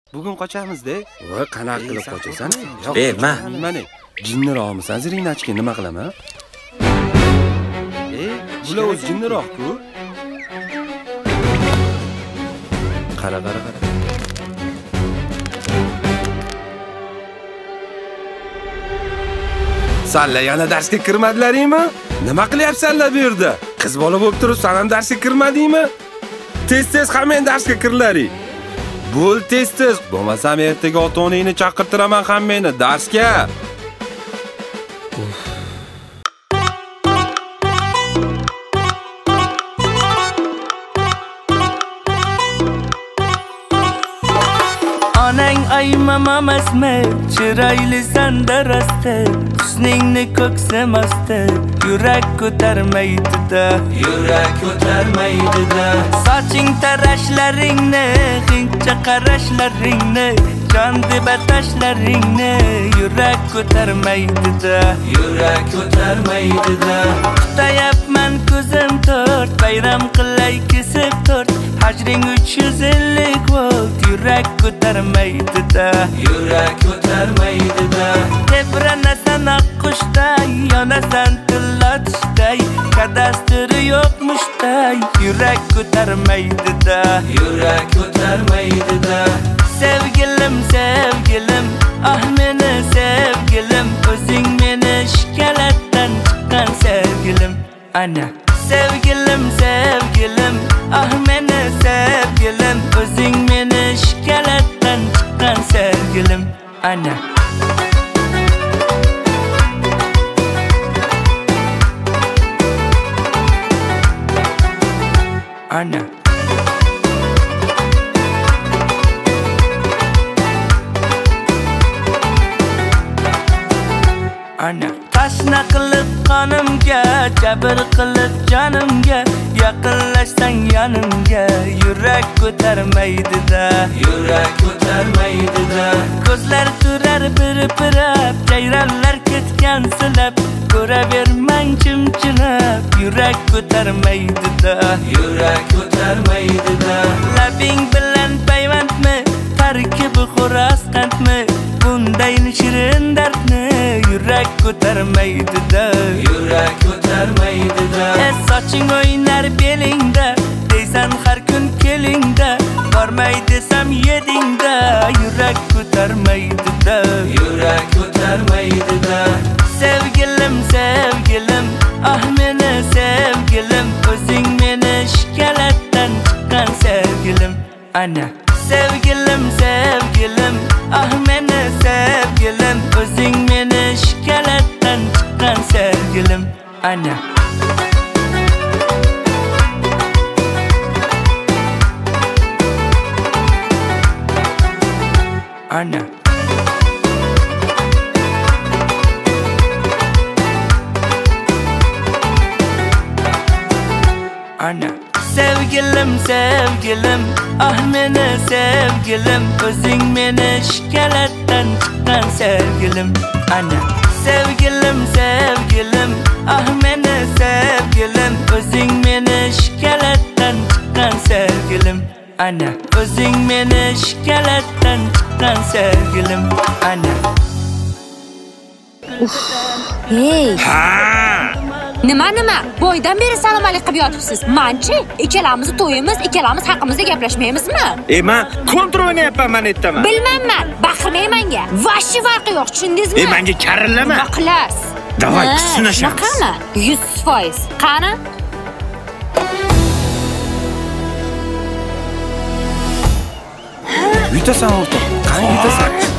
Bugun qochamiz-da. Voy, qanaqa qilib qochasan? Berma. Mana, jinniroqmisan, zirinachka nima qilaman? Bular o'z jinniroq-ku. Qara. Sanlar yana darsga kirmadilaringmi? Nima qilyapsanlar bu yerda? Qiz bola bo'lib turib, sen ham darsga kirmadingmi? Tez hamma darsga kirlaring. Bo'l tez. Bo'lmasam ertaga ota-onangni chaqirtiraman hammani darsga. Onang aymamasmi, chiroyli sandarasta, husningni ko'ksamasda, yurak ko'tarmaydi-da. Soching tarashlaringni, g'ingcha qarashlaringni, jon deb atashlaringni, yurak ko'tarmaydi-da. Kutayapman ko'zim to'rt, bayram qilay kesib to'rt, hajring 350 volt, yurak ko'tarmaydi-da. Tebranasan oqqushday, yonasan tillatishday, kadastri yo'qmushday, yurak ko'tarmaydi-da. Sevgilim, ah meni sevgilim, o'zing meni shikalatdan chiqqan sevgilim. Ana sevgilim, ah meni sevgilim, o'zing meni shikalatdan chiqqan sevgilim. Ana tashna qilib qonimga, jabr qilib jonimga, yaqinlashsang yonimga, yurak ko'tarmaydi-da. Ko'zlar turar pirpirab, jayronlar ketgan silab, ko'ravermang chimchilab, yurak ko'tarmaydi-da. Labing bilan payvandmi, tarkibi xo'roz qandmi, bunday shirin dardni yurak ko'tarmaydi-da. Soching o'ynar belingda, deysan har kun kelingda, bormay desam yedingda, yurak ko'tarmaydi-da. Sevgilim, ah meni sevgilim, o'zing meni shikalatdan chiqqan sevgilim. Ana sevgilim, ah meni sevgilim, o'zing meni shikalatdan chiqqan sevgilim. Ana sevgilim, ah meni sevgilim, o'zing meni shikalatdan chiqqan sevgilim. Ana sevgilim, ah meni sevgilim, o'zing meni shikalatdan chiqqan sevgilim. Ana o'zing meni shikalatdan chiqqan sevgilim. Ana Hey. Nima? Boydan beri salom alaykum qilib yotibsiz. Manchi, ikkalamiz to'yimiz, ikkalamiz haqimizda gaplashmaymizmi? Men kontrol o'ynayapman, men aytaman. Bilmayman, baqirmang menga. Vashi farqi yo'q, tushundingizmi? Menga karillama. Nima qilasiz? Davay, sinashamiz. Qani? 100%. Qani? Yutasan o'rtoq. Qani yutasan?